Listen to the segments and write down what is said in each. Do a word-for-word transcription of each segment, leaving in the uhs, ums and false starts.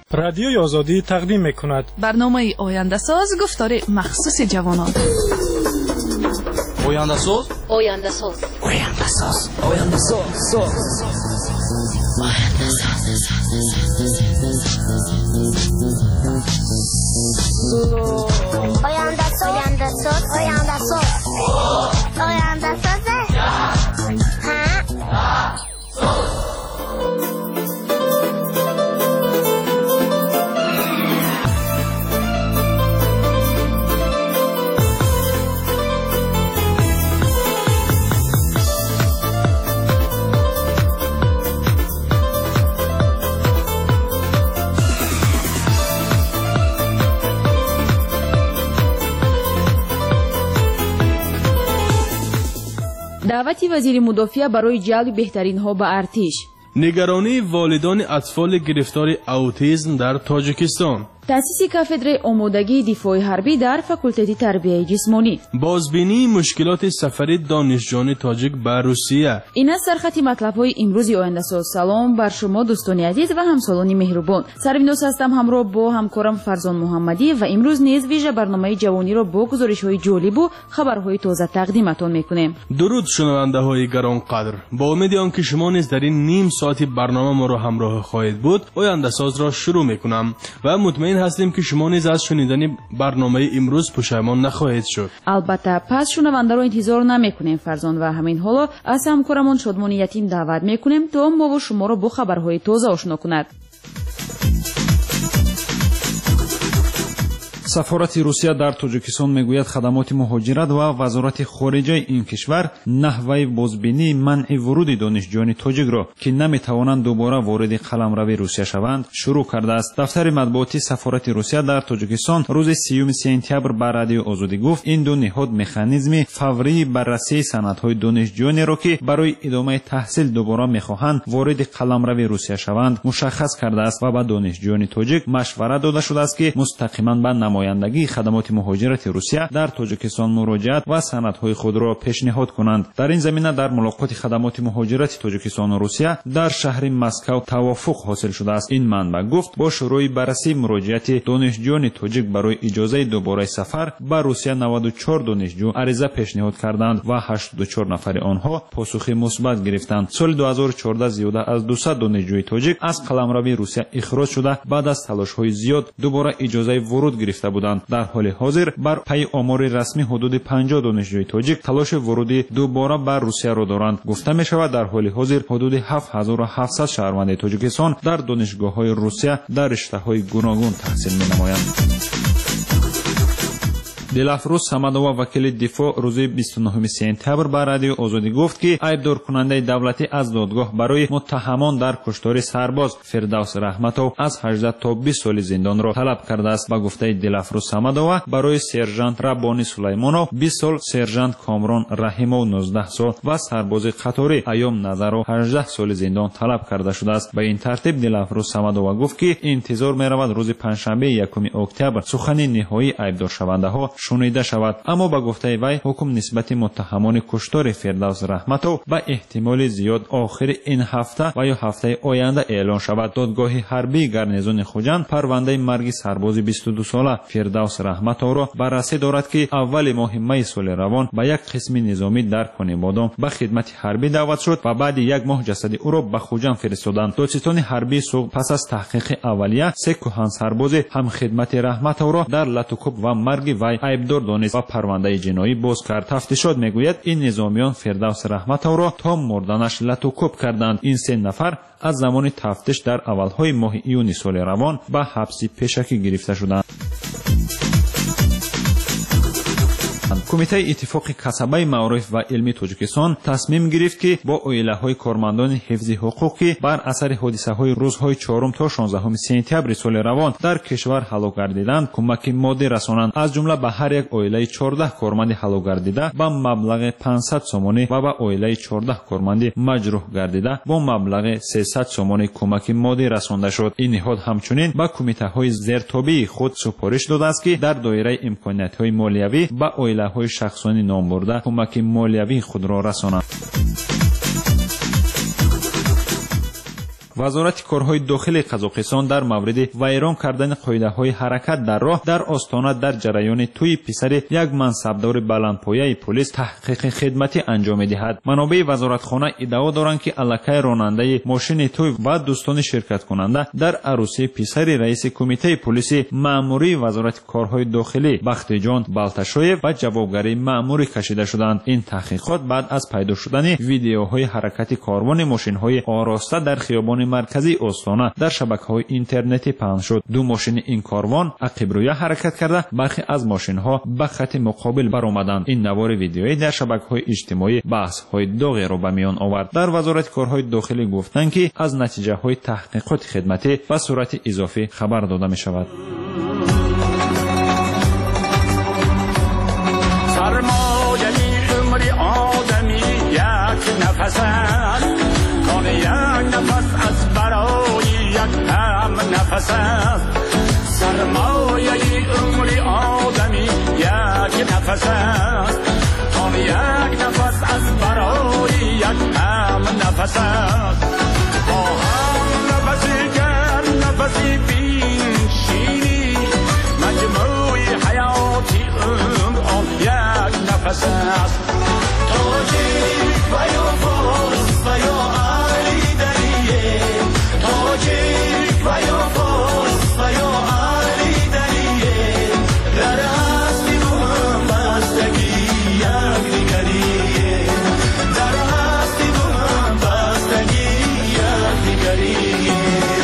رادیوی آزادی تقدیم میکند برنامه آینده ساز گفتار مخصوص جوانان. آینده ساز آینده ساز آینده ساز آینده ساز آینده ساز آینده ساز آینده ساز آینده ساز دعوت وزیر مدافع برای جلب بهترین ها به ارتش. نگرانی والدان اطفال گرفتار اوتیسم در تاجیکستان. تأسیس کافدر آمادگی دفاع حربی در فاکولته تربیت جسمانی. بازبینی مشکلات سفر دانشجویان تاجیک به روسیه. این است سرخط مطلب‌های امروز آینده ساز. سلام بر شما دوستان عزیز و همسالان مهربان. سرویناس هستم همراه با همکارم فرزان محمدی و امروز نیز ویژه برنامه جوانی را با گزارش‌های جالب و خبرهای تازه تقدیمتان می‌کنیم. درود شنونده‌های گرانقدر. با امید آنکه شما نیز در این نیم ساعتی برنامه ما را همراه خواهید بود، آینده ساز را شروع می‌کنم و مطمئن هستیم که شما نیز از شنیدن برنامه امروز پشیمان نخواهید شد. البته پس شنونده را انتظار نمی‌کنیم فرزان و همین حالا از همکارمان شادمان یتیم دعوت می‌کنیم تا ما و شما را با خبرهای تازه آشنا کند. سفارت روسیه در تاجیکستان میگوید خدمات مهاجرت و وزارت خارجه این کشور نحوه بازبینی منع ورود دانشجویان تاجیک را که نمیتوانند دوباره وارد قلمرو روسیه شوند شروع کرده است. دفتر مطبوعاتی سفارت روسیه در تاجیکستان روز سیوم سپتامبر به رادیو آزادی گفت این دو نهاد مکانیزم فوری بررسی سندهای دانشجویانی را که برای ادامه تحصیل دوباره میخواهند وارد قلمرو روسیه شوند مشخص کرده است و به دانشجویان تاجیک مشورت داده شده است که مستقیما به نمایندگی خدمات مهاجرت روسیه در تاجیکستان مراجعت و سندهای خود را پیشنهاد کنند. در این زمینه در ملاقات خدمات مهاجرت تاجیکستان و روسیه در شهر مسکو توافق حاصل شده است. این منبع گفت با شروع بررسی مراجعت دانشجویان تاجیک برای اجازه دوباره سفر به روسیه نود و چهار دانشجو عریضه پیشنهاد کردند و هشتاد و چهار نفر آنها پاسخ مثبت گرفتند. سال دو هزار و چهارده زیاده از دویست دانشجوی تاجیک از قلمرو روسیه اخراج شده بعد از تلاش‌های زیاد دوباره اجازه ورود گرفته بودند. در حال حاضر بر پای آمار رسمی حدود پنجاه دانشجوی تاجیک تلاش ورود دوباره بر روسیه را دارند. گفته می شود در حال حاضر حدود هفت هزار و هفتصد شهروند تاجیکستان در دانشگاه‌های روسیه در رشته‌های گوناگون تحصیل می‌نمایند. دلافروز صمدова وکیل دفاع روز بیست و نه سپتامبر به رادیو آزادی گفت که ایبدار کننده دولتی از دادگاه برای متهمان در کشتار سرباز فردوس رحمتوف از هجده تا بیست سال زندان را طلب کرده است. با گفته دلافروز صمدова برای سرژانت ربانی سلیمانوف بیست سال، سرژانت کامران رحیموف نوزده سال و سرباز قطاری ایوم نظرو هجده سال زندان طلب کرده شده است. به این ترتیب دلافروز صمدова گفت که انتظار می‌رود روز پنجشنبه یکم اکتبر سخن نهایی ایبدار شونده‌ها شنیده شود. اما با گفته وی حکم نسبت متهمان کشتار فردوس رحمتوف به احتمال زیاد آخر این هفته و یا هفته آینده اعلان شود. دادگاه حربی گارنیزون خوجند پرونده مرگ سرباز بیست و دو ساله فردوس رحمتوف را بررسی دارد که اول ماه می سال روان به یک قسم نظامی در کنیبادام به خدمت حربی دعوت شد و بعد یک ماه جسد او را به خوجند فرستادند. دادستان حربی صبح پس از تحقیق اولیه سه کهن سرباز هم خدمت رحمتوف را در لطوکوب و مرگ وی ایبدار دانست و پرونده جنایی باز کرد. تفتیشات میگوید این نظامیان فردوس رحمتوف را تا مردنش لطوکوب کردند. این سه نفر از زمان تفتیش در اولهای ماه ایون سال روان به حبس پیشکی گرفته شدند. کمیته اتفاق کسبه معارف و علمی تاجیکستان تصمیم گرفت که با عائله‌های کارمندان حفظ حقوقی بر اثر حادثه‌های روزهای چهارم تا شانزدهم سپتامبر سال روان در کشور هلاک گردیدند کمک مادی رسانند. از جمله به هر یک عائله چهارده کارمند هلاک گردیده با مبلغ پانصد سومانی و به عائله چهارده کارمند مجروح گردیده با مبلغ سیصد سومانی کمک مادی رسانده شد. این نهاد همچنین به کمیته‌های زیرتابع خود سفارش داده است که در دایره امکانات‌های مالیوی به عائله‌های شخصانی نام برده کمک مالیوی خود را رسانند. وزارت کارهای داخلی قزاقستان در مورد ویران کردن قاعده‌های حرکت در راه در آستانه در جریان توی پسر یک منصبدار بلندپایه پلیس تحقیق خدمتی انجام می‌دهد. منابع وزارتخانه ادعا دارند که الکی راننده ماشین توی و دوستان شرکت کننده در عروسی پسر رئیس کمیته پلیس مأموری وزارت کارهای داخلی بختیجان بالتاشویف و جوابگری مأموری کشیده شدند. این تحقیقات بعد از پیدا شدن ویدیوهای حرکت کاروان ماشین‌های آراسته در خیابان مرکزی استان در شبکه‌های اینترنتی پخش شد. دو ماشین این کاروان عقب روی حرکت کرده، برخی از ماشین‌ها به خط مقابل برآمدند. این نوار ویدیویی در شبکه‌های اجتماعی بحث‌های داغی را به میان آورد. در وزارت کارهای داخلی گفتند که از نتیجه‌های تحقیقات خدمتی به صورت اضافی خبر داده می‌شود. نفس است کان یک نفس از برای یک هم نفس است سرمایه عمر آدمی یک نفس است کان یک نفس از برای یک هم نفس است با هم نفسی گرم نفسی بین شیری مجموع حیاتی عمر آن یک نفس است تاجیک و یا فارس و یا علی دریه تاجیک و یا فارس و یا علی دریه در هستی و هم بستگی یک دیگریه در هستی و هم بستگی یک دیگریه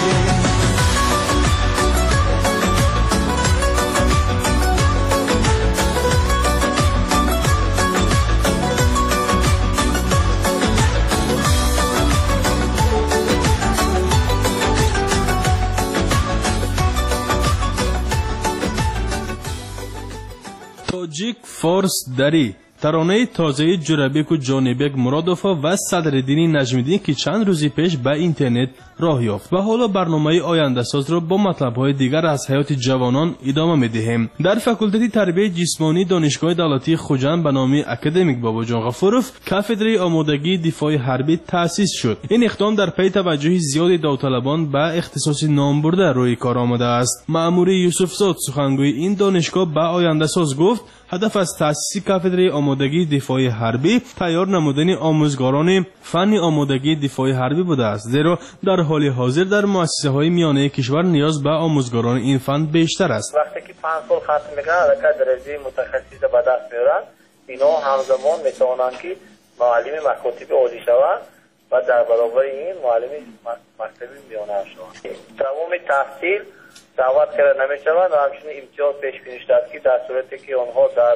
تاجیک فارس دری ترانه تازه جورابیک و جانبک مرادوفا و صدرالدین نجمیدین که چند روزی پیش به اینترنت راه یافت و حالا برنامه آینده ساز را با مطلب‌های دیگر از حیات جوانان ادامه می‌دهیم. در فاکولته تربیت جسمانی دانشگاه دولتی خوجند به نام اکادمیک باباجان غفورов کاتدرای آمادگی دفاع حربی تأسیس شد. این اقدام در پی توجه زیاد داوطلبان به اختصاص نام برده روی کار آمده است. مأمور یوسفزاد سخنگوی این دانشگاه به آینده ساز گفت هدف از تأسیس کاتدرای آمادگی دفاع حربی تیار نمودن آموزگاران فن آمادگی دفاع حربی بوده است، زیرا در حال حاضر در مؤسسه‌های میانه کشور نیاز به آموزگاران این فن بیشتر است. وقتی که پنج سال ختم میکنن البته درجه متخصص به دست میارن، اینا همزمان میتونن که معلم مکاتب عالی شوند و در برابر این معلم مکتب میانه شوند. تمام تحصیل دعوت کرده نمیشوند و همچنین امتیاز پیش بینی شده که در صورتی که آنها در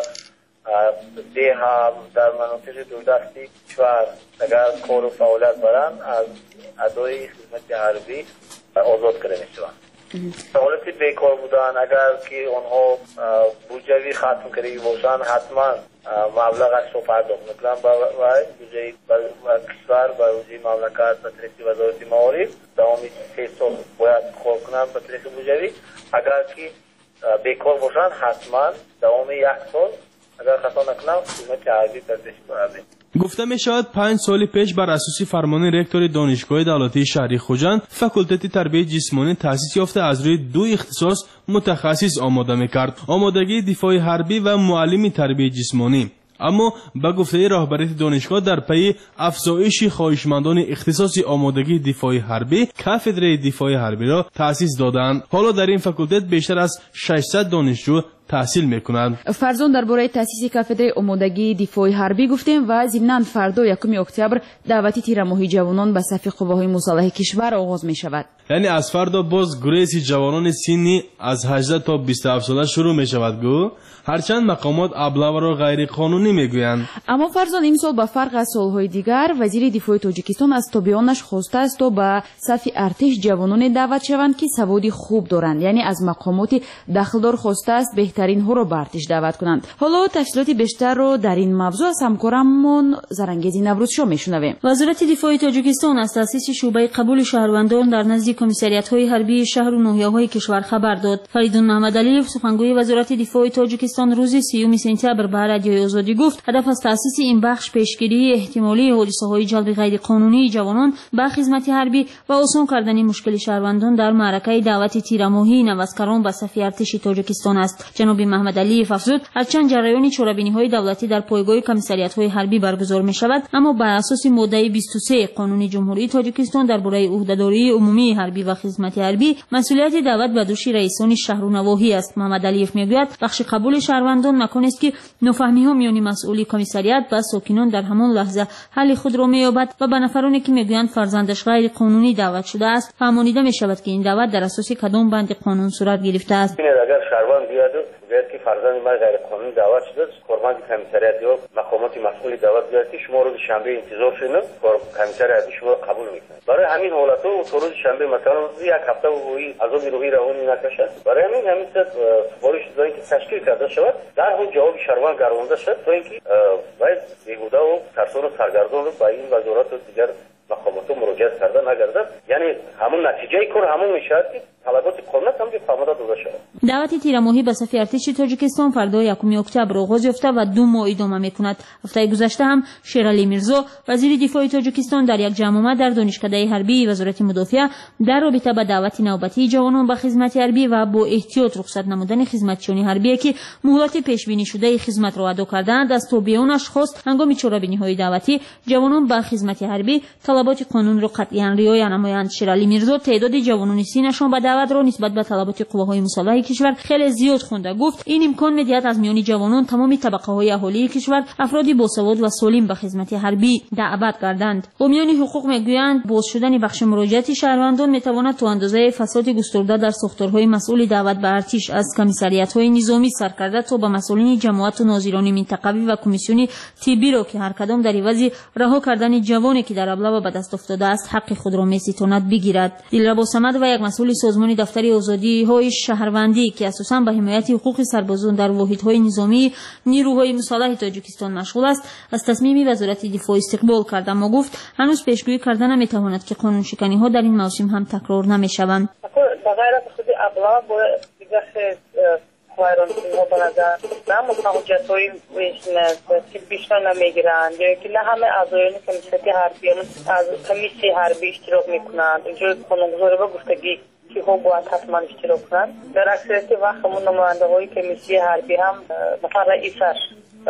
ده هم در مناطق دوردستی کشور اگر کار و فعالیت برن از ادای خدمت حربی آزاد کرده میشوند. حالتی بیکار بودن اگر که آنها بودجوی ختم کرده باشند حتما مبلغش رو پرداخت میکنن و بودجه کشور و بودجه مملکت به طریق وزارت معارف دوامی سه سال باید کار کنن به طریق بودجوی. اگر که بیکار باشند حتما دوام یک سال اگر خطا نکنم خدمت حربی پذیرش برده. گفته می شود پنج سال پیش بر اساس فرمان رکتور دانشگاه دولتی شهری خوجند فاکولته تربیت جسمانی تأسیس یافته از روی دو اختصاص متخصص آماده می کرد، آمادگی دفاع حربی و معلم تربیت جسمانی. اما به گفته رهبری دانشگاه در پی افزایش خواهشمندان اختصاص آمادگی دفاع حربی کاتدرای دفاع حربی را تأسیس دادند. حالا در این فاکولته بیشتر از ششصد دانشجو تحصیل میکنند. فرزان درباره تأسیس کاتدرای آمادگی دفاع حربی گفتیم و ضمناً فردا یکم اکتبر دعوتی تیرماهی جوانان به صف قواهای مسلح کشور آغاز می شود. یعنی از فردا باز گریز جوانان سنی از هجده تا بیست و هفت ساله شروع می شود گو، هرچند مقامات ابلغ را غیر قانونی میگویند. اما فرزان این سال به فرق از سالهای دیگر وزیر دفاع تاجیکستان از تابعانش خواسته است تا به صف ارتش جوانان دعوت شوند که سواد خوب دارند، یعنی از مقامات داخلدار خواسته است بهتر بهترین‌ها را به ارتش دعوت کنند. حالا تفصیلات بیشتر رو در این موضوع از همکارمون زرنگیزی نوروزشاه میشنویم. وزارت دفاع تاجیکستان از تأسیس شعبه قبول شهروندان در نزد کمیساریات‌های حربی شهر و ناحیه‌های کشور خبر داد. فریدون محمدعلیف سخنگوی وزارت دفاع تاجیکستان روز سیوم سپتامبر به رادیوی آزادی گفت هدف از تأسیس این بخش پیشگیری احتمالی حادثه‌های جلب غیرقانونی جوانان به خدمت حربی و آسان کردن مشکل شهروندان در معرکه دعوت تیرماهی نوسکران به صف ارتش تاجیکستان است. جناب محمدعلیف افزود هرچند جریان چورابینی‌های دولتی در پایگاه کمیساریات‌های حربی برگزار می‌شود اما بر اساس ماده بیست و سه قانون جمهوری تاجیکستان درباره عهده‌داری عمومی حربی و خدمت حربی مسئولیت دعوت به دوش رئیسان شهر و نواحی است. محمدعلیف میگوید بخش قبول شهروندان مکانی است که نفهمی‌ها میان مسئولی کمیساریات و ساکنان در همان لحظه حل خود را می‌یابد و به نفرانی که میگویند فرزندش غیر قانونی دعوت شده است فهمانیده می‌شود که این دعوت در اساس کدام بند قانون صورت گرفته است. اگر شهروند بیاد بگوید که فرزند من غیر قانونی دعوت شده است، کارمند کمیساریات یا مقامات مسئول دعوت بیاد که شما روز شنبه انتظار شدید، کمیساریات شما را قبول می‌کنه. برای همین حالت‌ها و روز شنبه مثلا یک هفته و عذاب روحی روانی نکشد. برای همین همین سفارش دادن که تشکیل کرده شود در اون جواب شهروند گردانده شد تا اینکه باید بیهوده و ترسان و سرگردان رو با این وزارت و دیگر مقامات مراجعه کرده نگردد. یعنی همون نتیجه کار همون میشه که طلبات قانون هم که فهمیده داده شود. دعوت تیرماهی به صف ارتش تاجیکستان فردا یکم اکتبر آغاز یافته و دو ماه ادامه میکند. هفته گذشته هم شیرعلی میرزا وزیر دفاع تاجیکستان در یک جمع در دانشکده حربی وزارت مدافع در رابطه با دعوت نوبتی جوانان به خدمت حربی و با احتیاط رخصت نمودن خدمتچیان حربی که مهلت پیش بینی شده خدمت را ادا کردند از تابعانش خواست هنگام چورابینی‌های دعوتی جوانان به خدمت حربی طلبات قانون را قطعاً رعایت نمایند. شیرعلی میرزا تعداد جوانان سینشان به دعوت را نسبت به طلبات قواهای مسلح کشور خیلی زیاد خونده. گفت این امکان می‌دهد از میان جوانان تمام طبقه‌های اهالی کشور افرادی باسواد و سالم به خدمت حربی دعوت کردند. حامیان حقوق میگویند باز شدن بخش مراجعت شهروندان میتواند تا اندازه فساد گسترده در ساختارهای مسئول دعوت به ارتش از کمیساریات‌های نظامی سرکرده تا به مسئولین جماعت و ناظران منطقوی و کمیسیون طبی را که هر کدام در عوض رها کردن جوانی که در ابله به دست افتاده است حق خود را می‌ستاند بگیرد. دلربا صمد و یک مسئول سازمان دفتر آزادی‌های شهروندی که اساساً به حمایت حقوق سربازان در واحدهای نظامی نیروهای مسلح تاجیکستان مشغول است از تصمیم وزارت دفاع استقبال کرد اما گفت هنوز پیشگویی کردن نمی‌تواند که قانون شکنی‌ها در این موسم هم تکرار نمی‌شوند. بغیر از خود ابلاغ با دیگر وایران ها به نظر نه متوجه های که بیشتر نمیگیرند یا که نه همه اعضایان کمیسیون حربی از کمیسی حربی اشتراک میکنند. اینجا قانونگذاری با گفتگی که ها باید حتما اشتراک کنند. در اکثریت وقت همون نماینده های کمیسی حربی هم مثلا رئیسش و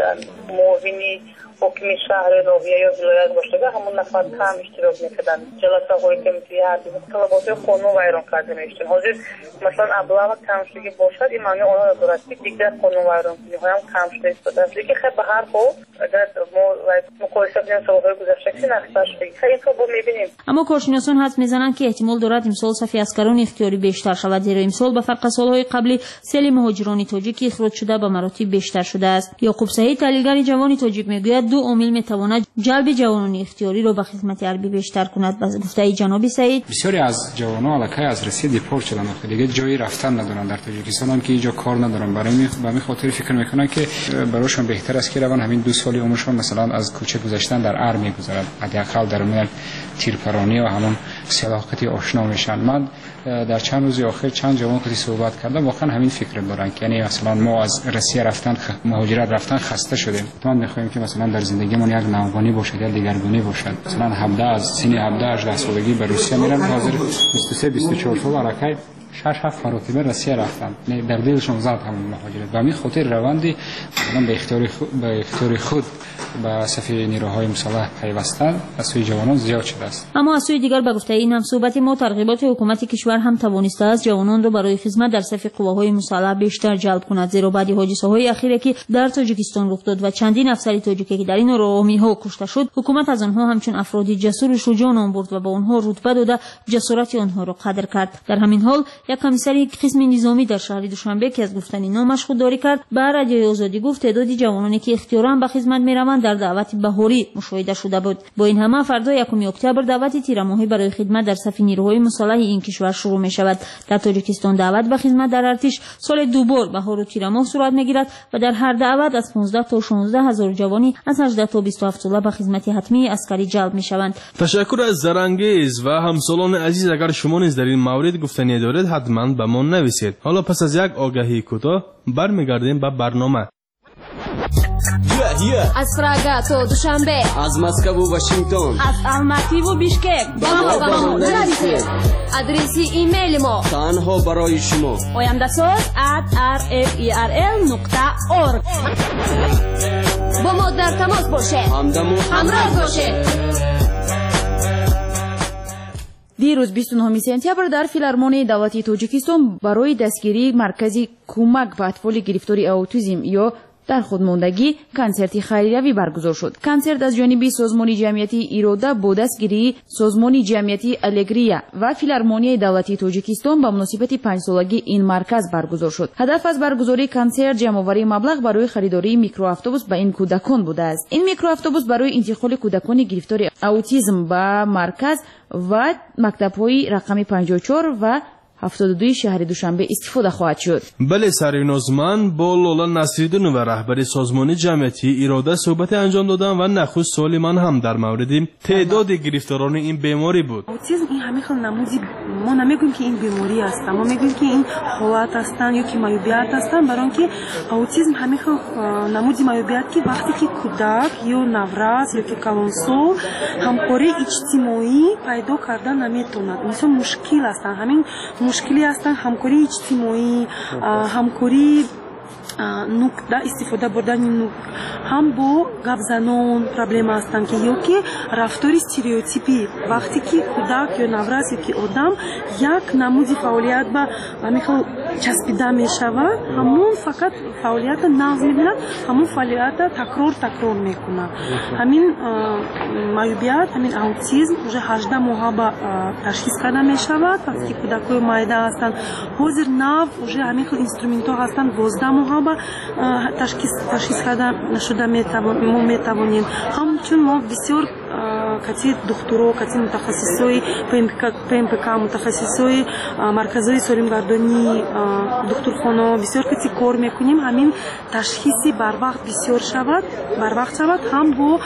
معاونی حکم شهر ناحیه یا ولایت باشه همون نفر کم اشتراک میکردن. جلسه های کمیسی حربی طلبات قانون ویران کرده میشتن. حاضر مثلا ابلاغ کم شده باشد این معنی آنها دارد که دیگر قانون ویران کنی های هم کم شده استفاده است. لیکن خب به هر حال اگر ما مقایسه کنیم سالهای گذشته که نقصه شده خیلی این رو میبینیم. اما کارشناسان حدس میزنند که احتمال دارد امسال صف اسکران اختیاری بیشتر شود زیرا امسال به فرق سالهای قبلی سیل مهاجران تاجیک اخراج شده به مراتب بیشتر شده است. یعقوب سعید تحلیلگر جوان تاجیک میگوید دو عامل میتواند جلب جوانان اختیاری را به خدمت حربی بیشتر کند. به گفته جناب سعید بسیاری از جوانان علاقه از روسیه دیپورت شدن و دیگه جایی رفتن ندارن در تاجیکستان هم که اینجا کار ندارن. برای می به می خاطر فکر میکنن که براشون بهتر است که روان همین دو سالی عمرشون مثلا از کوچه گذشتن در ار میگذرد حداقل در اون تیرپرانی و همون سلاقتی آشنا میشن. من در چند روز اخیر چند جوان که صحبت کردم واقعا همین فکر دارن که یعنی مثلا ما از روسیه رفتن خ... مهاجرت رفتن خسته شدیم. ما میخوایم که مثلا در زندگیمون یک نوگانی باشه یا دیگرگونی باشه. مثلا هفده از سن هفده هجده سالگی به روسیه میرن حاضر بیست و سه بیست و چهار سال علاقه شش هفت مرتبه روسیه رفتن. در دلشون زد همون مهاجرت و می خاطر روندی مثلا به اختیار خود به اختیار خود به صف نیروهای مسلح پیوستن از سوی جوانان زیاد شده است. اما از سوی دیگر به گفته این هم صحبت ما ترغیبات حکومت کشور هم توانسته است جوانان را برای خدمت در صف قواهای مسلح بیشتر جلب کند زیرا بعد حادثه‌های اخیری که در تاجیکستان رخ داد و چندین افسر تاجیکی که در این راهمی‌ها کشته شد حکومت از آنها همچون افرادی جسور و شجاع نام برد و به آنها رتبه داده جسارت آنها را قدر کرد. در همین حال یک کمیسر قسم نظامی در شهر دوشنبه که از گفتن نامش خودداری کرد به رادیوی آزادی گفت تعداد جوانانی که اختیاراً به خدمت میروند در دعوت بهاری مشاهده شده بود. با این همه فردا یکم اکتبر دعوت تیرماهی برای خدمت در صف نیروهای مسلح این کشور شروع می شود. در تاجیکستان دعوت به خدمت در ارتش سال دو بار بهار و تیر ماه صورت میگیرد و در هر دعوت از پانزده تا شانزده هزار جوانی از هجده تا بیست و هفت ساله به خدمت حتمی عسکری جلب می شوند. تشکر از زرنگیز و همسالان عزیز. اگر شما نیز در این مورد گفتنی دارید حتما به ما نویسید. حالا پس از یک آگهی کوتاه برمیگردیم به برنامه. Yeah, yeah. از پراگا تا دوشنبه، از مسکو و واشنگتن، از الماتی و بیشکک با ما با ما نویسید. آدرس ایمیل ما تنها برای شما oyandasaz at r f e r l نقطه org. با ما در تماس باشه، همدم و همراه باشه. دیروز بیست و نه سپتامبر در فیلارمونی دولتی تاجیکستان برای دستگیری مرکزی کمک به اطفال گرفتار اوتیسم یا در خودماندگی کنسرتی خیریوی برگزار شد. کنسرت از جانب سازمان جمعیتی ایراده با دستگیری سازمان جمعیتی الگریا و فیلارمونی دولتی تاجیکستان به مناسبت پنج سالگی این مرکز برگزار شد. هدف از برگزاری کنسرت جمع‌آوری مبلغ برای خریداری میکرواتوبوس به این کودکان بوده است. این میکرواتوبوس برای انتقال کودکان گرفتار اوتیسم به مرکز و مکتب‌های رقم پنجاه و چهار و هفتاد و دو شهر دوشنبه استفاده خواهد شد. بله سرینازمن با لالا نصیرالدین و رهبر سازمان جمعیتی ایراده صحبت انجام دادن و نخست سوال من هم در مورد تعداد گرفتاران این بیماری بود. اوتیسم این همه خیلی نمودی ما نمیگیم که این بیماری است، ما میگیم که این حالت هستن یا که معیوبیت هستن، برای اینکه اوتیسم همه خیلی نمودی معیوبیت که وقتی که کودک یا نوراز یا که کلانسال همکاری اجتماعی پیدا کردن نمیتوند، مثلا مشکل هستن، همین مشکلی هستن همکاری اجتماعی، همکاری نکته استفاده بردن نک هم با گپ زنان پرابلم هستند که یا که رفتار استریوتیپی وقتی که کودک یا نوراز یا که آدم یک نمودی فعالیت به همین چسبیده می شود، همون فقط فعالیت نقض می بیند، همون فعالیت تکرار تکرار می کند. همین معیوبیت همین اوتیسم уже هجده ماه با تشخیص کرده می شود. وقتی که کودکای معده هستند حاضر نو уже همین اینسترومنت ها هستند دوازده ماه با تشخیص تشخیص کرده شده می توانیم. همچون ما بسیار کتی دکترها کتی متخصصای پمپک متخصصای مرکزهای سالمگردانی دکترخانه بسیار کتی کار میکنیم. همین تشخیصی بر وقت بسیار شود بر وقت شود هم با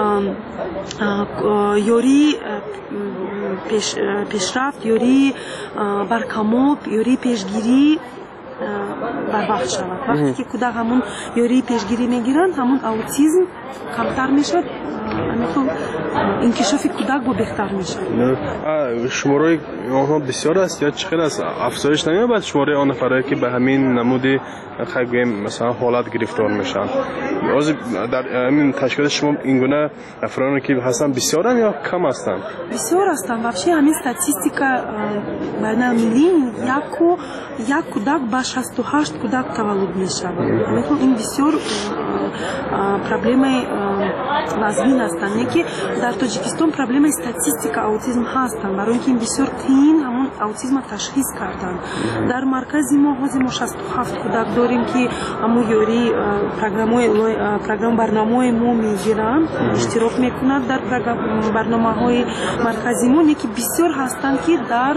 یوری پیش پیشرفت یوری برکمال یوری پیشگیری بر وقت شود. وقتی که کودک همون یوری پیشگیری میگیرند همون اوتیسم کمتر میشد، همین انکشاف کودک با بهتر میشه. شماره آنها بسیار است یا چقدر است؟ افزایش نمی‌یابد شماره آن نفرایی که به همین نمودی خیلی مثلا حالت گرفتار میشن؟ از در همین تشکیل شما این گونه افرادی که هستن بسیارن یا کم هستن؟ بسیار هستن. واقعا همین استاتستیکا بین المللی یک یک کودک با شصت و هشت کودک تولد میشود. مثلا این بسیار پروبلم وزین هستن که در تاجیکستان پروبلم استاتستیکا اوتیسم هستن، برای اینکه این بسیار قین همون اوتیسم تشخیص کردن. در مرکز ما حاضر ما شصت و هفت کودک داریم که همون یوری پروگرام‌های پروگرام برنامه‌های ما میگیرن اشتراک میکنند در برنامه‌های مرکزی ما، که بسیار هستند که در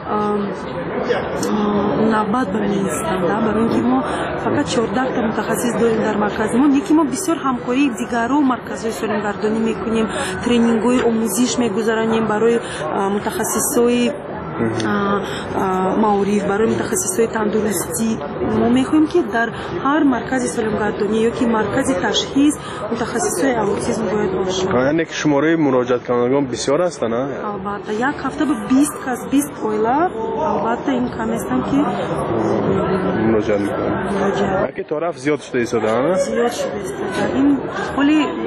نوبت بمیستند. برای اینکه ما فقط چهارده تا متخصص داریم در مرکز ما، یکی ما بسیار همکاری دیگران مرکزهای سالمگردانی میکنیم، ترینینگ‌های آموزش میگذرانیم برای متخصصای معارف، برای متخصصای تندرستی. ما میخوایم که در هر مرکز سالمگردانی یا که مرکز تشخیص متخصصای اوتیسم باید باشه. یعنی که شماره مراجعت کنندگان بسیار هستن؟ البته یک هفته به بیست کس بیست اویلا البته این کم هستن که مراجعت میکنن. که طرف زیاد شده ایستاده؟ زیاد شده ایستاده. این ولی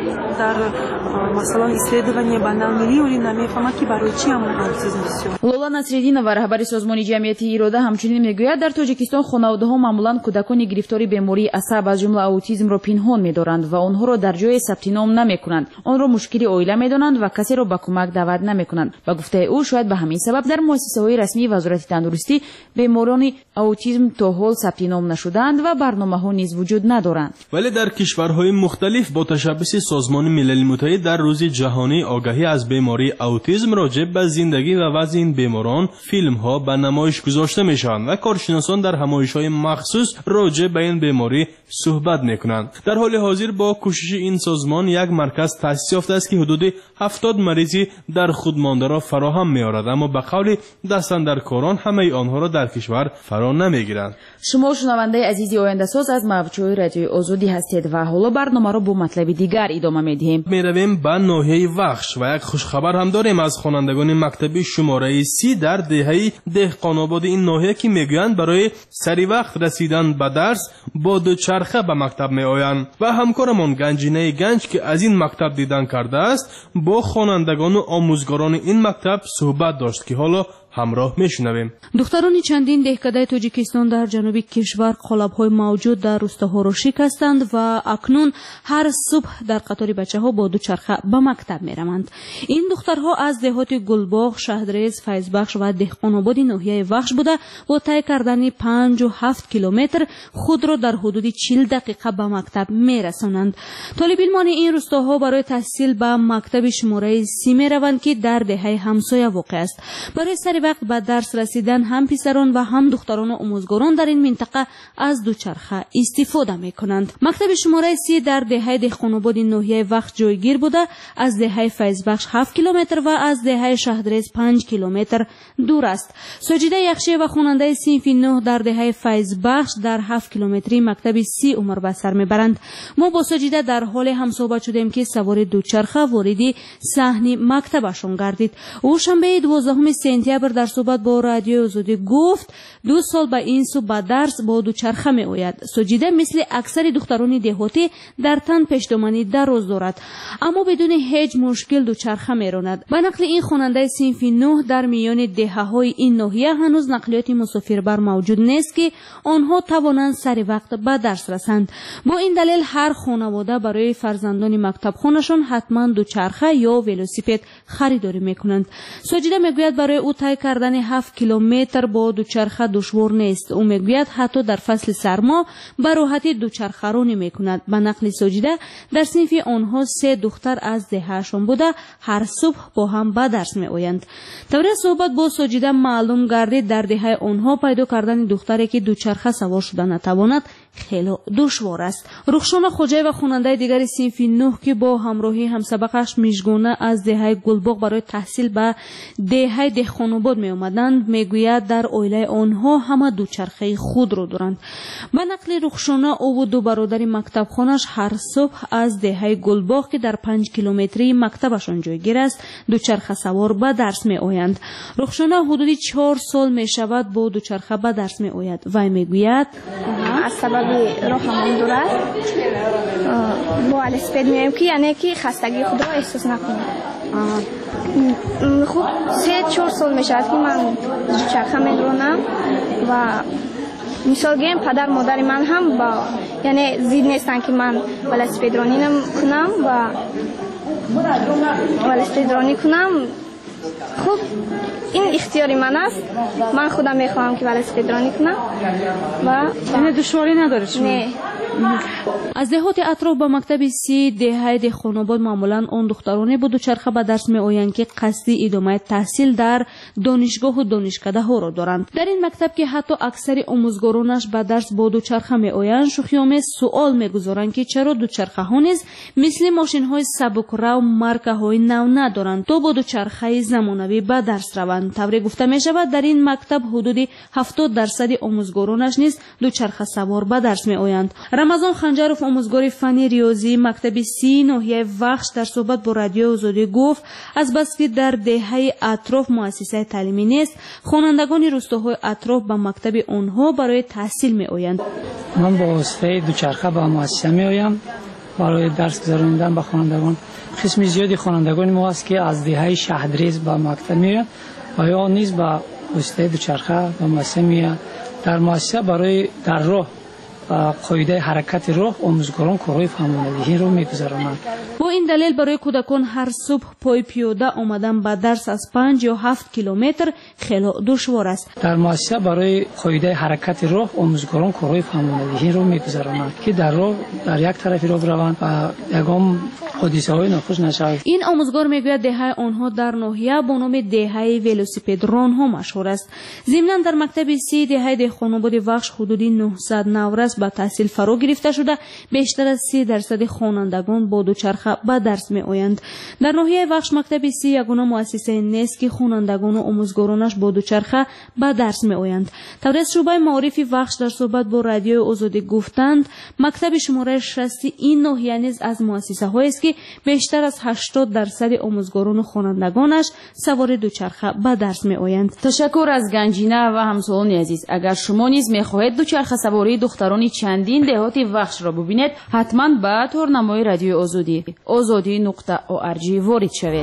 дар масалан исследование ба навмилии оли намефаҳмад ки барои чи ҳамон аутизм бисёр. лола насриддинова раҳбари созмони ҷамъияти ирода ҳамчунин мегӯяд, дар тоҷикистон хонаводаҳо маъмулан кӯдакони гирифтори бемории асаб аз ҷумла аутизмро пинҳон медоранд ва онҳоро дар ҷое сабти ном намекунанд. онро мушкили оила медонанд ва касеро ба кӯмак даъват намекунанд. ба гуфтаи ӯ, шояд ба ҳамин сабаб дар муассисаҳои расмии вазорати тандурустӣ беморони аутизм то ҳол сабти ном нашудаанд ва барномаҳо низ вуҷуд надоранд. вале дар кишварҳои мухталиф бо ташаббуси созмони милали муттаҳид дар рӯзи ҷаҳонии огаҳӣ аз бемории аутизм роҷеъ ба зиндагӣ ва вазъи ин беморон филмҳо ба намоиш гузошта мешаванд ва коршиносон дар ҳамоишҳои махсус роҷеъ ба ин беморӣ суҳбат мекунанд. дар ҳоли ҳозир бо кӯшиши ин созмон як марказ таъсис ёфтааст ки ҳудуди ҳафтод маризи дар худмондаро фароҳам меорад, аммо ба қавли дастандаркорон ҳамаи онҳоро дар кишвар фаро намегиранд. шумо шунавандаи азизи ояндасоз аз мавҷҳои радиои озодӣ ҳастед ва ҳоло барномаро бо матлаби дигар идома медиҳем. меравем ба ноҳияи вахш ва як хушхабар ҳам дорем аз хонандагони мактаби шумораи си дар деҳаи деҳқонободи ин ноҳия ки мегӯянд барои сари вақт расидан ба дарс бо дучарха ба мактаб меоянд ва ҳамкорамон ганҷинаи ганҷ ки аз ин мактаб дидан кардааст бо хонандагону омӯзгорони ин мактаб суҳбат дошт ки ҳоло ҳамроҳ мешунавем. духтарони чандин деҳкадаи тоҷикистон дар ҷануби кишвар қолабҳои мавҷуд дар рӯстаҳоро шикастанд ва акнун ҳар субҳ дар қатори бачаҳо бо дучарха ба мактаб мераванд. ин духтарҳо аз деҳоти гулбоғ, шаҳрез, файзбахш ва деҳқонободи ноҳияи вахш буда бо тай кардани панҷу ҳафт километр худро дар ҳудуди чил дақиқа ба мактаб мерасонанд. толибилмони ин рӯстаҳо барои таҳсил ба мактаби шумораи си мераванд ки дар деҳаи ҳамсоя воқеъ аст. барои сари вақт ба дарс расидан ҳам писарон ва ҳам духтарону омӯзгорон дар ин минтақа аз дучарха истифода мекунанд. мактаби шумораи си дар деҳаи деҳқонободи ноҳияи вақт ҷойгир буда аз деҳаи файзбахш ҳафт километр ва аз деҳаи шаҳдрез панҷ километр дур аст. соҷида яхшиева хонандаи синфи нӯҳ дар деҳаи файзбахш дар ҳафт километрии мактаби си умр ба сар мебаранд. мо бо соҷида дар ҳоле ҳамсоҳбат шудем ки савори дучарха вориди саҳни мактабашон гардид. ӯ шанбеи дувоздаҳуми сентябр дар суҳбат бо радиои озодӣ гуфт ду сол ба ин су ба дарс бо дучарха меояд. соҷида мисли аксари духтарони деҳотӣ дар тан пешдоманӣ дароз дорад, аммо бидуни ҳеҷ мушкил дучарха меронад. ба нақли ин хонандаи синфи нӯҳ дар миёни деҳаҳои ин ноҳия ҳанӯз нақлиёти мусофирбар мавҷуд нест ки онҳо тавонанд сари вақт ба дарс расанд. бо ин далел ҳар хонавода барои фарзандони мактабхонашон ҳатман дучарха ё велосипед харидорӣ мекунанд. соҷида мегӯяд барои ӯ тай кардани ҳафт километр бо дучарха душвор нест. ӯ мегӯяд ҳатто дар фасли сармо ба роҳатӣ дучархаронӣ мекунад. ба нақли соҷида дар синфи онҳо се духтар аз деҳаашон буда ҳар субҳ бо ҳам ба дарс меоянд. таври суҳбат бо соҷида маълум гардид дар деҳаи онҳо пайдо кардани духтаре ки дучарха савор шуда натавонад хело душвор аст. рухшона хоҷаева хонандаи дигари синфи нӯҳ ки бо ҳамроҳии ҳамсабақаш мижгона аз деҳаи гулбоғ барои таҳсил ба деҳаи деҳқонобод меомаданд, мегӯяд дар оилаи онҳо ҳама дучархаи худро доранд. ба нақли рухшона ӯву ду бародари мактабхонаш ҳар субҳ аз деҳаи гулбоғ ки дар панҷ километрии мактабашон ҷойгир аст дучарха савор ба дарс меоянд. рухшона ҳудуди чор сол мешавад бо дучарха ба дарс меояд. вай мегӯяд аз сабаби роҳамон дур аст бо велосипед меоем ки яъне ки хастагии худро эҳсос накунем. хуб се чор сол мешавад ки ман дучарха меронам ва мисол гирем падар модари ман ҳам ба яъне зид нестанд ки ман велосипедронӣ кунам ва велосипедронӣ кунам. хуб ин ихтиёри ман аст. ман худам мехоҳам ки велосипедронӣ кунам ва яъне душворӣ надоред шумо? не. аз деҳоти атроф ба мактаби си деҳаи деҳқонобод маъмулан он духтароне бо дучарха ба дарс меоянд ки қасди идомаи таҳсил дар донишгоҳу донишкадаҳоро доранд. дар ин мактаб ки ҳатто аксари омӯзгоронаш ба дарс бо дучарха меоянд, шӯхиомез суол мегузоранд ки чаро дучархаҳо низ мисли мошинҳои сабукрав маркаҳои нав надоранд то бо дучархаи замонавӣ ба дарс раванд. тавре гуфта мешавад дар ин мактаб ҳудуди ҳафтод дарсади омӯзгоронаш низ дучархасавор ба дарс меоянд. рамазон ханҷаров, омӯзгори фанни риёзӣ мактаби си ноҳияи вахш, дар суҳбат бо радиои озодӣ гуфт азбаски дар деҳаи атроф муассисаи таълимӣ нест, хонандагони рӯстаҳои атроф ба мактаби онҳо барои таҳсил меоянд. ман бо воситаи дучарха ба муассиса меоям برای درس گذراندن به خوانندگان. قسم زیادی خوانندگان ما است که از دهه شهردریز به مکتب میرن و یا نیز به واسطه دوچرخه و مؤسسه میاد. در مؤسسه برای در راه قاعده حرکت راه آموزگاران کارهای فهماندهی رو میگذرانند. با این دلیل برای کودکان هر صبح پای پیاده آمدن به درس از پنج یا هفت کیلومتر خیلی دشوار است. در مؤسسه برای قاعده حرکت راه آموزگاران کارهای فهماندهی رو میگذرانند که در راه در یک طرفی رو بروند و یگام حادثه های ناخوش نشود. این آموزگار میگوید دهه آنها در ناحیه با نام دهه ولوسیپدران ها مشهور است. ضمناً در مکتب سی دهه دهقان‌آباد وخش حدودی نهصد نورس به تحصیل فرا گرفته شده، بیشتر از سی درصد خوانندگان با دوچرخه به درس می آیند. در ناحیه وخش مکتب سی یگانه مؤسسه نیست که خوانندگان و آموزگارانش با دوچرخه به درس می آیند. تبریز شعبه معارف وخش در صحبت با رادیو آزادی گفتند مکتب شماره شصت این ناحیه نیز از مؤسسه هایی است که بیشتر از هشتاد درصد آموزگاران و خوانندگانش سوار دوچرخه به درس می آیند. تشکر از گنجینه و همسالان عزیز. اگر شما نیز می خواهید دوچرخه سواری دختران چندین دهات وخش را ببینید، حتما به تورنمای رادیو آزادی آزادی نقطه او ار جی وارد شوید.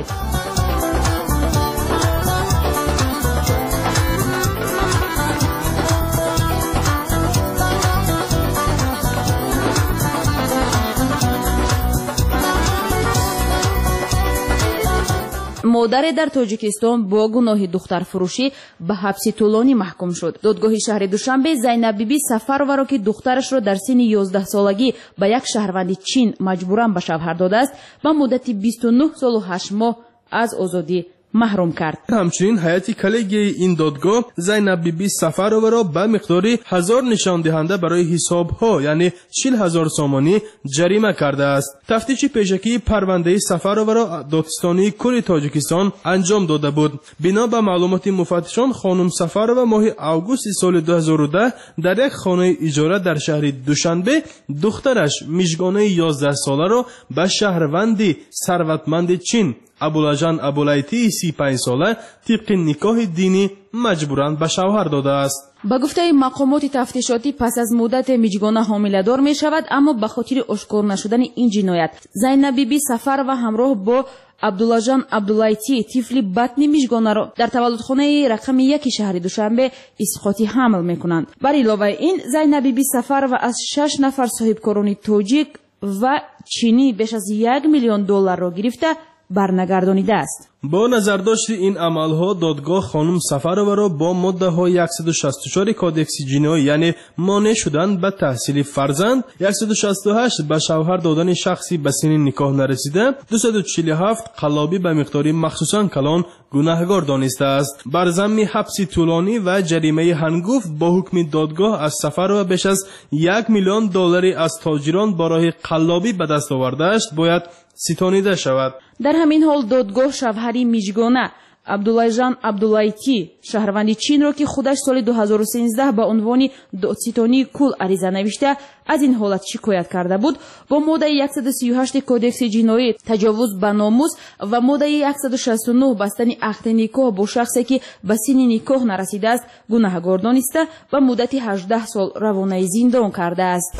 مادر در تاجیکستان با گناه دخترفروشی به حبس طولانی محکوم شد. دادگاه شهر دوشنبه زینب بیبی سفرова را که دخترش را در سن یازده سالگی به یک شهروند چین مجبوراً به شوهر داده است، به مدت بیست و نه سال و هشت ماه از آزادی محروم کرد. همچنین هیئت کلیگی این دادگاه زینب بیبی سفرova را به مقداری هزار نشان دهنده برای حساب ها یعنی چهل هزار سامانی جریمه کرده است. تفتیش پیشکی پرونده سفرova را دادستانی کل تاجیکستان انجام داده بود. بنا به معلومات مفتشان خانم سفرova ماه اوگوست سال دو هزار و ده در یک خانه اجاره در شهر دوشنبه دخترش میژگانه یازده ساله را به شهروندی ثروتمند چین ابولاجان ابولایتی سی و پنج ساله طبق نکاح دینی مجبوراً به شوهر داده است. با گفته مقامات تفتیشاتی پس از مدت میجگانه حامله‌دار می شود، اما به خاطر اشکار نشدن این جنایت زینب بیبی سفر و همراه با عبدالله عبداللایتی طفل بطن میژگانه را در تولدخانه رقم یک شهر دوشنبه اسقاطی حمل میکنند. بر علاوه این زینب بیبی سفر و از شش نفر صاحبکاران تاجیک و چینی بیش از یک میلیون دلار را گرفته برنگردانیده است. با نظرداشت این عملها دادگاه خانم سفرova را با ماده های صد و شصت و چهار کودکس جنایی یعنی مانع شدن به تحصیل فرزند، صد و شصت و هشت به شوهر دادن شخصی به سن نکاح نرسیده، دویست و چهل و هفت قلابی به مقداری مخصوصا کلان گناهگار دانسته است. بر ضمن حبس طولانی و جریمه هنگفت با حکم دادگاه از سفرova بیش از یک میلیون دلاری از تاجران برای قلابی به دست آورده است باید ستانیده شود. در همین حال دادگاه شوهری میژگانه عبدالله جان عبداللایتی شهروند چین را که خودش سال دو هزار و سیزده به عنوان دادستانی کل عریضه نوشته از این حالت شکایت کرده بود، با ماده صد و سی و هشت کودکس جنایی تجاوز به ناموس و ماده صد و شصت و نه بستن عقد نکاح با شخصی که به سن نکاح نرسیده است گناهگار دانسته و مدت هجده سال روانه زندان کرده است.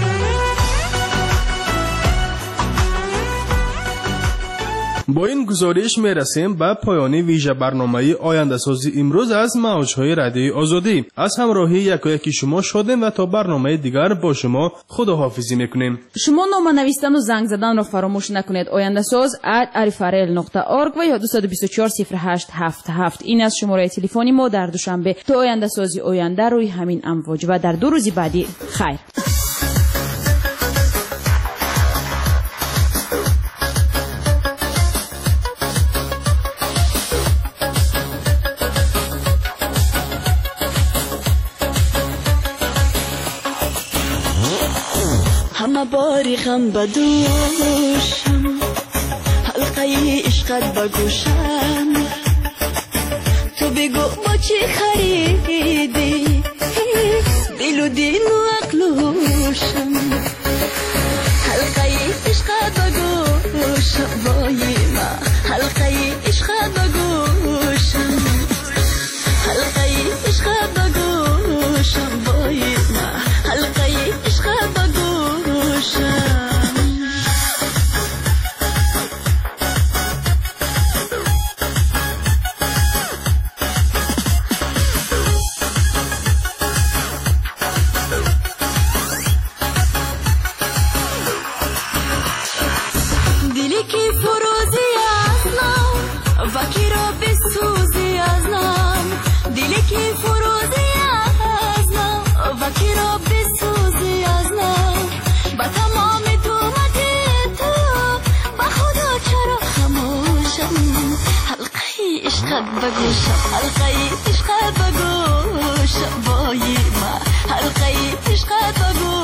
با این گزارش می رسیم به پایان ویژه برنامه آینده سازی امروز از موجهای رادیوی آزادی. از همراهی یکایک شما شادیم و تا برنامه دیگر با شما خداحافظی میکنیم. شما نامه نوشتن و زنگ زدن را فراموش نکنید. آینده ساز ات arifarel نقطه org و یا دو دو چهار صفر هشت هفت هفت این از شماره تلفنی ما در دوشنبه. تا آینده سازی آینده روی همین امواج و در دو روز بعدی خیر. همه باری غم بدوشم حلقه عشقت بگوشم تو بگو با چی خریدی دل و دین و عقل و هوشم حلقه عشقت بگوشم وای ما حلقه عشقت بگوشم حلقه عشقت بگوشم وای ما حلقه عشقت بگوشم بگوشم حلقه عشقت بگوشم بایی ما حلقه عشقت بگوشم